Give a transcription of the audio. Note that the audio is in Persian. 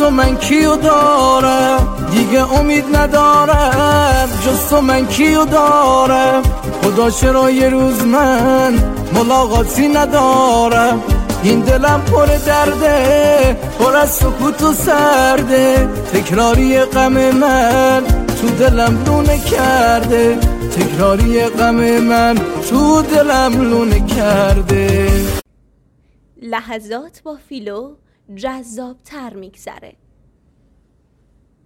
تو من کیو دارم، دیگه امید ندارم جز تو من کیو دارم. خدا چرا یه روز من ملاقاتی ندارم، این دلم پر درده، پر از سکوت و سرده. تکراری غم من تو دلم لونه کرده، تکراری غم من تو دلم لونه کرده. لحظات با فیلو جذاب تر میگذره.